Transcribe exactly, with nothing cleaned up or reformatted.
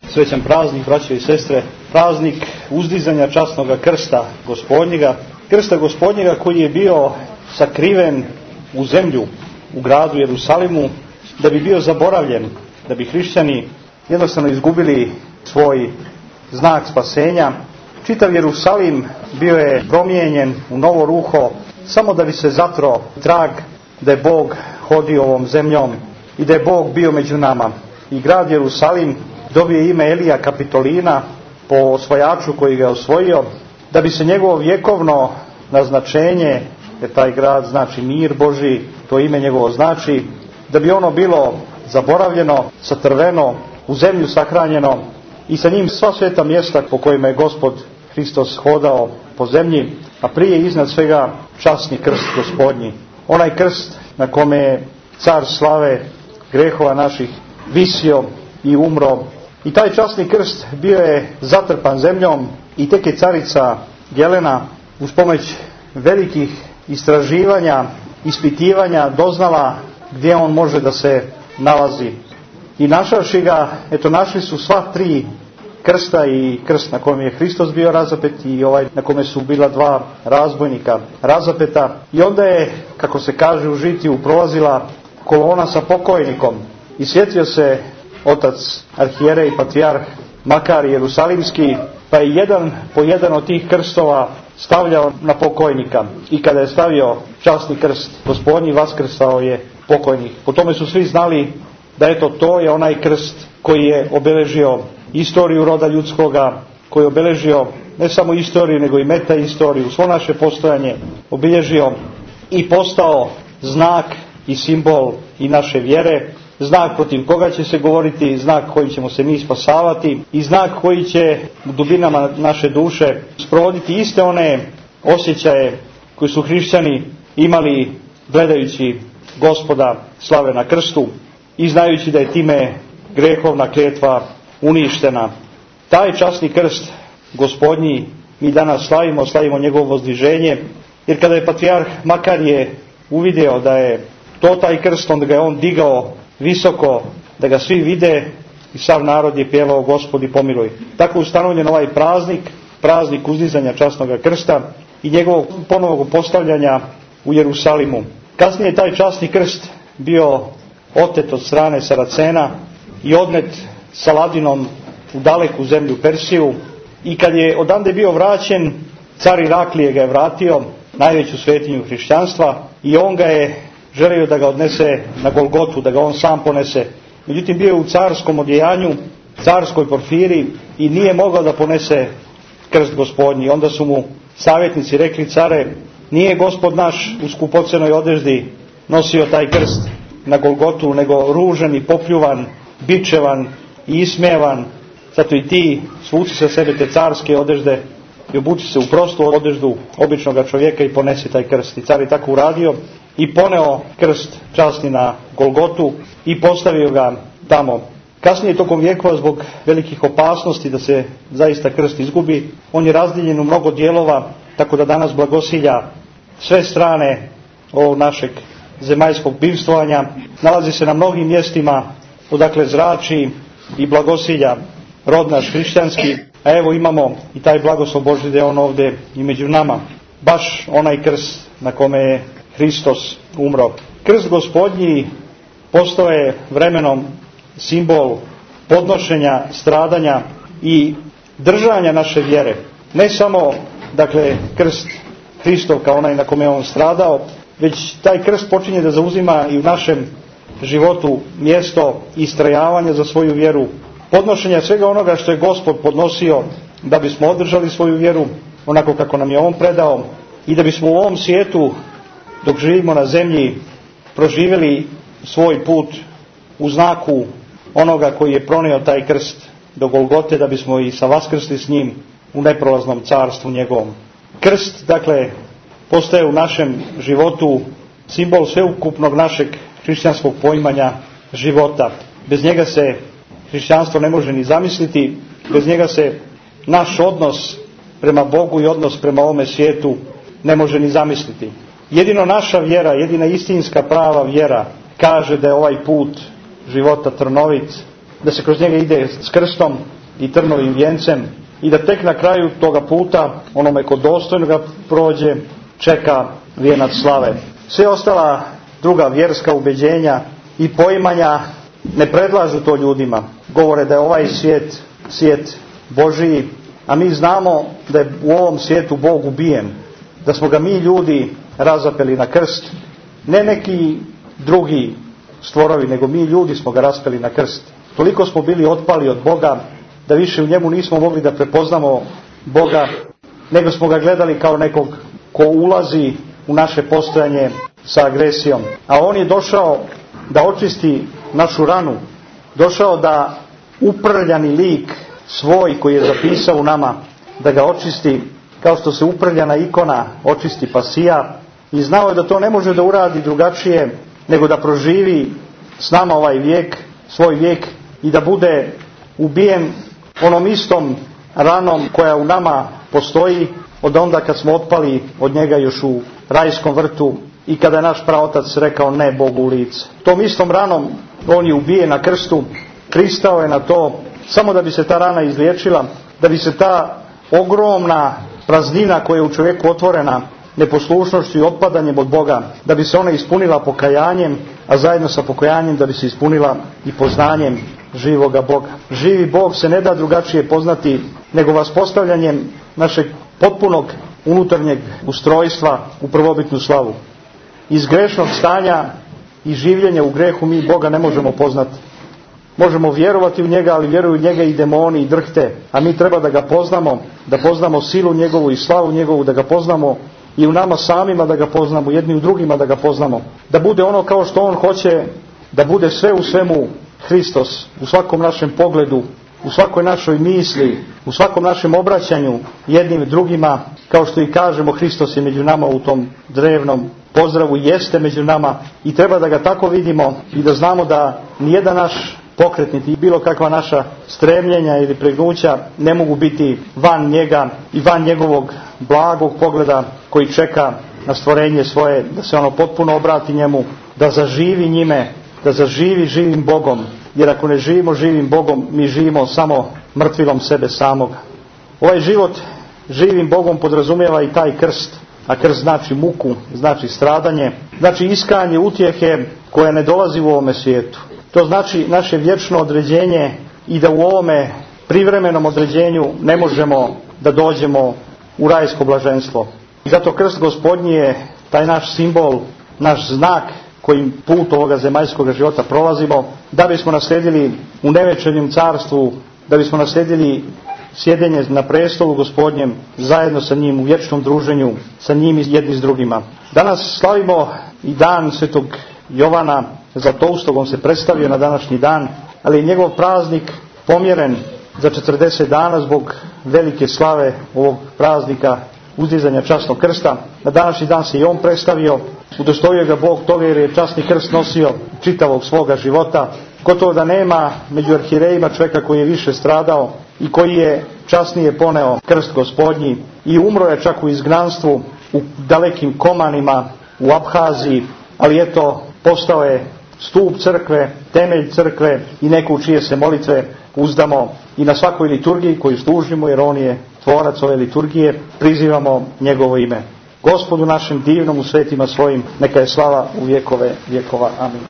Srećan praznik, braće i sestre, praznik uzdizanja časnoga krsta Gospodnjega, krsta Gospodnjega koji je bio sakriven u zemlju, u gradu Jerusalimu, da bi bio zaboravljen, da bi hrišćani jednostavno izgubili svoj znak spasenja. Čitav Jerusalim bio je promijenjen u novo ruho, samo da bi se zatro trag da je Bog hodio ovom zemljom i da je Bog bio među nama. I grad Jerusalim dobije ime Elija Kapitolina po osvajaču koji ga je osvojio, da bi se njegovo vjekovno naznačenje, jer taj grad znači mir Božji, to ime njegovo znači, da bi ono bilo zaboravljeno, satrveno, u zemlju sahranjeno i sa njim sva sveta mjesta po kojima je Gospod Hristos hodao po zemlji, a prije iznad svega časni krst Gospodnji. Onaj krst na kome je car slave grehova naših visio i umro. I taj časni krst bio je zatrpan zemljom i tek je carica Jelena uz pomoć velikih istraživanja, ispitivanja doznala gdje on može da se nalazi. I našavši ga, eto našli su sva tri krsta, i krst na kojem je Hristos bio razapet i ovaj na kome su bila dva razbojnika razapeta. I onda je, kako se kaže u žitiju, prolazila kolona sa pokojnikom i sjetio se otac arhijerej i patrijarh Makarije Jerusalimski, pa je jedan po jedan od tih krstova stavljao na pokojnika. I kada je stavio časni krst Gospodnji, vaskrstao je pokojnik. Po tome su svi znali da eto to je onaj krst koji je obeležio istoriju roda ljudskoga, koji je obeležio ne samo istoriju nego i meta istoriju, svo naše postojanje obilježio i postao znak i simbol i naše vjere, znak protiv koga će se govoriti, znak koji ćemo se mi spasavati i znak koji će u dubinama naše duše sprovoditi iste one osjećaje koji su hrišćani imali gledajući Gospoda slave na krstu i znajući da je time grehovna kletva uništena. Taj časni krst Gospodnji mi danas slavimo, slavimo njegovo vozdviženje, jer kada je patrijarh Makarije uvideo da je to taj krst, onda ga je on digao visoko da ga svi vide i sav narod je pjevao Gospodi pomiluj. Tako ustanovljen ovaj praznik, praznik uzdizanja časnoga krsta i njegovog ponovnog postavljanja u Jerusalimu. Kasnije je taj časni krst bio otet od strane Saracena i odnet Saladinom u daleku zemlju Persiju, i kad je odande bio vraćen, car Iraklije ga je vratio, najveću svetinju hrišćanstva, i on ga je želio da ga odnese na Golgotu, da ga on sam ponese. Međutim, bio je u carskom odjejanju, carskoj porfiri i nije mogao da ponese krst Gospodnji. Onda su mu savjetnici rekli: care, nije Gospod naš u skupocenoj odeždi nosio taj krst na Golgotu, nego ružan i popljuvan, bičevan i ismevan. Zato i ti svuci sa sebe te carske odežde i obuči se u prostu odeždu običnog čovjeka i ponesi taj krst. I car je tako uradio i poneo krst časni na Golgotu i postavio ga tamo. Kasnije tokom vjekova, zbog velikih opasnosti da se zaista krst izgubi, on je razdijeljen u mnogo dijelova, tako da danas blagosilja sve strane ovog našeg zemaljskog bivstvovanja. Nalazi se na mnogim mjestima odakle zrači i blagosilja rod naš hrišćanski, a evo imamo i taj blagoslov Božji da je on ovdje i među nama. Baš onaj krst na kome je Hristos umro. Krst Gospodnji postao je vremenom simbol podnošenja, stradanja i držanja naše vjere. Ne samo, dakle, krst Hristov kao onaj na kome je on stradao, već taj krst počinje da zauzima i u našem životu mjesto istrajavanja za svoju vjeru, podnošenja svega onoga što je Gospod podnosio da bismo održali svoju vjeru onako kako nam je on predao i da bismo u ovom svijetu, dok živimo na zemlji, proživjeli svoj put u znaku onoga koji je pronio taj krst do Golgote, da bismo i sa vaskrsli s njim u neprolaznom carstvu njegovom. Krst, dakle, postaje u našem životu simbol sveukupnog našeg hrišćanskog poimanja života. Bez njega se hrišćanstvo ne može ni zamisliti, bez njega se naš odnos prema Bogu i odnos prema ovome svijetu ne može ni zamisliti. Jedino naša vjera, jedina istinska prava vjera kaže da je ovaj put života trnovit da se kroz njega ide s krstom i trnovim vijencem i da tek na kraju toga puta onome ko dostojno ga prođe čeka vijenac slave. Sve ostala druga vjerska ubeđenja i poimanja ne predlažu to ljudima. Govore da je ovaj svijet svijet Božiji, a mi znamo da je u ovom svijetu Bog ubijen, da smo ga mi ljudi razapeli na krst. Ne neki drugi stvorovi, nego mi ljudi smo ga raspeli na krst. Toliko smo bili otpali od Boga da više u njemu nismo mogli da prepoznamo Boga, nego smo ga gledali kao nekog ko ulazi u naše postojanje sa agresijom. A on je došao da očisti našu ranu, došao da uprljani lik svoj koji je zapisao u nama, da ga očisti kao što se uprljana ikona očisti pa sija, i znao je da to ne može da uradi drugačije nego da proživi s nama ovaj vijek, svoj vijek, i da bude ubijen onom istom ranom koja u nama postoji od onda kad smo otpali od njega još u rajskom vrtu i kada je naš praotac rekao ne Bogu u lice. Tom istom ranom on je ubijen na krstu, pristao je na to samo da bi se ta rana izliječila, da bi se ta ogromna praznina koja je u čovjeku otvorena neposlušnošću i otpadanjem od Boga, da bi se ona ispunila pokajanjem, a zajedno sa pokajanjem da bi se ispunila i poznanjem živoga Boga. Živi Bog se ne da drugačije poznati nego vaspostavljanjem našeg potpunog unutarnjeg ustrojstva u prvobitnu slavu. Iz grešnog stanja i življenja u grehu mi Boga ne možemo poznati. Možemo vjerovati u njega, ali vjeruju u njega i demoni i drhte, a mi treba da ga poznamo, da poznamo silu njegovu i slavu njegovu, da ga poznamo i u nama samima da ga poznamo, jedni u drugima da ga poznamo. Da bude ono kao što on hoće, da bude sve u svemu Hristos, u svakom našem pogledu, u svakoj našoj misli, u svakom našem obraćanju jednim drugima, kao što i kažemo Hristos je među nama u tom drevnom pozdravu, jeste među nama i treba da ga tako vidimo i da znamo da nijedan naš pokret niti bilo kakva naša stremljenja ili pregnuća ne mogu biti van njega i van njegovog blagog pogleda koji čeka na stvorenje svoje, da se ono potpuno obrati njemu, da zaživi njime, da zaživi živim Bogom, jer ako ne živimo živim Bogom, mi živimo samo mrtvilom sebe samoga. Ovaj život živim Bogom podrazumijeva i taj krst, a krst znači muku, znači stradanje, znači iskanje utjehe koja ne dolazi u ovome svijetu. To znači naše vječno određenje i da u ovome privremenom određenju ne možemo da dođemo u rajsko blaženstvo. I zato krst Gospodnji je taj naš simbol, naš znak kojim put ovoga zemaljskog života prolazimo, da bismo naslijedili u nevečernjem carstvu, da bismo naslijedili sjedenje na prestolu Gospodnjem zajedno sa njim u vječnom druženju, sa njim i jedni s drugima. Danas slavimo i dan svetog Jovana Zlatoustog, on se predstavio na današnji dan, ali je njegov praznik pomjeren za četrdeset dana zbog velike slave ovog praznika uzdizanja časnog krsta. Na današnji dan se i on predstavio, udostojio ga Bog toga jer je časni krst nosio čitavog svoga života. Gotovo da nema među arhirejima čovjeka koji je više stradao i koji je časnije poneo krst Gospodnji i umro je čak u izgnanstvu u dalekim Komanima, u Abhaziji, ali eto postao je stup crkve, temelj crkve i neko u čije se molitve uzdamo i na svakoj liturgiji koju služimo, jer on je tvorac ove liturgije, prizivamo njegovo ime. Gospodu našem divnom u svetima svojim neka je slava u vjekove vjekova. Amin.